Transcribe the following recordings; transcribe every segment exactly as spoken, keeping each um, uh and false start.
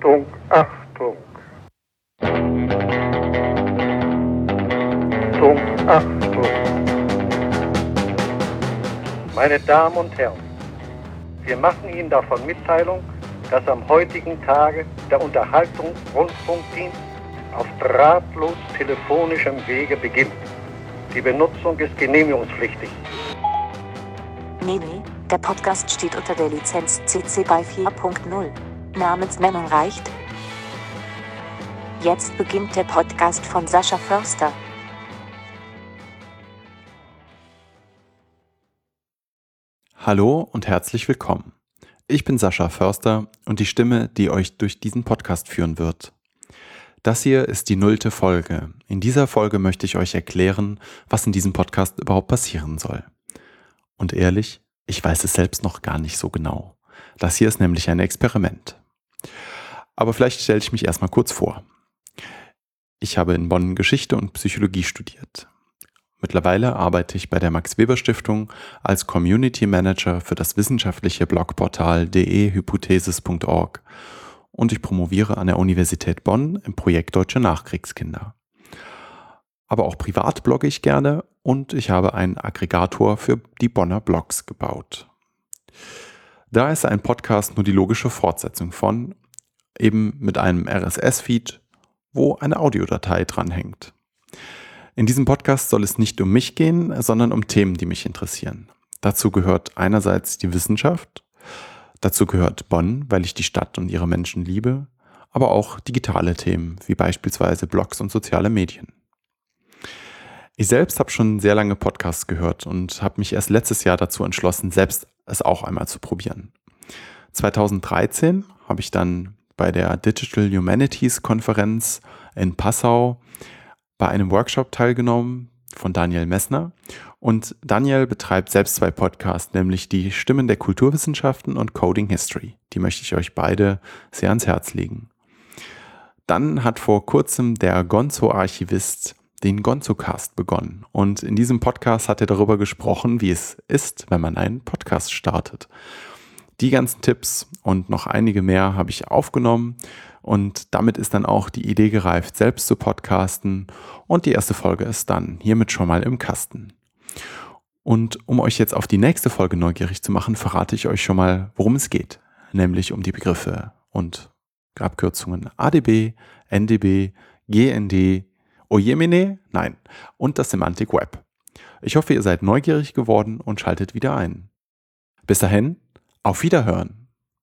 Achtung, Achtung. Achtung, Achtung. Meine Damen und Herren, wir machen Ihnen davon Mitteilung, dass am heutigen Tage der Unterhaltungsrundfunkdienst auf drahtlos telefonischem Wege beginnt. Die Benutzung ist genehmigungspflichtig. Nee, nee, der Podcast steht unter der Lizenz C C BY vier Punkt null. Namensnennung reicht. Jetzt beginnt der Podcast von Sascha Förster. Hallo und herzlich willkommen. Ich bin Sascha Förster und die Stimme, die euch durch diesen Podcast führen wird. Das hier ist die nullte Folge. In dieser Folge möchte ich euch erklären, was in diesem Podcast überhaupt passieren soll. Und ehrlich, ich weiß es selbst noch gar nicht so genau. Das hier ist nämlich ein Experiment. Aber vielleicht stelle ich mich erstmal kurz vor. Ich habe in Bonn Geschichte und Psychologie studiert. Mittlerweile arbeite ich bei der Max-Weber-Stiftung als Community Manager für das wissenschaftliche Blogportal d e hypothesis punkt org und ich promoviere an der Universität Bonn im Projekt Deutsche Nachkriegskinder. Aber auch privat blogge ich gerne und ich habe einen Aggregator für die Bonner Blogs gebaut. Da ist ein Podcast nur die logische Fortsetzung von, eben mit einem R S S-Feed, wo eine Audiodatei dranhängt. In diesem Podcast soll es nicht um mich gehen, sondern um Themen, die mich interessieren. Dazu gehört einerseits die Wissenschaft, dazu gehört Bonn, weil ich die Stadt und ihre Menschen liebe, aber auch digitale Themen, wie beispielsweise Blogs und soziale Medien. Ich selbst habe schon sehr lange Podcasts gehört und habe mich erst letztes Jahr dazu entschlossen, selbst es auch einmal zu probieren. zweitausenddreizehn habe ich dann bei der Digital Humanities Konferenz in Passau bei einem Workshop teilgenommen von Daniel Messner. Und Daniel betreibt selbst zwei Podcasts, nämlich die Stimmen der Kulturwissenschaften und Coding History. Die möchte ich euch beide sehr ans Herz legen. Dann hat vor kurzem der Gonzo-Archivist den Gonzo-Cast begonnen. Und in diesem Podcast hat er darüber gesprochen, wie es ist, wenn man einen Podcast startet. Die ganzen Tipps und noch einige mehr habe ich aufgenommen und damit ist dann auch die Idee gereift, selbst zu podcasten und die erste Folge ist dann hiermit schon mal im Kasten. Und um euch jetzt auf die nächste Folge neugierig zu machen, verrate ich euch schon mal, worum es geht, nämlich um die Begriffe und Abkürzungen A D B, N D B, G N D, Ojemine, nein, und das Semantic Web. Ich hoffe, ihr seid neugierig geworden und schaltet wieder ein. Bis dahin, auf Wiederhören!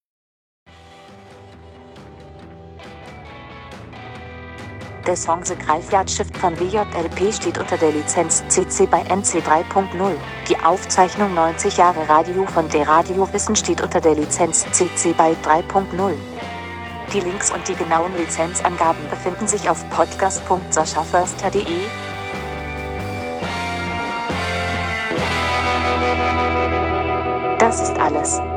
Der Song The Graveyard Shift von W J L P steht unter der Lizenz C C BY N C drei Punkt null. Die Aufzeichnung neunzig Jahre Radio von der Radiowissen steht unter der Lizenz C C BY drei Punkt null. Die Links und die genauen Lizenzangaben befinden sich auf podcast punkt sascha förster punkt de. Das ist alles.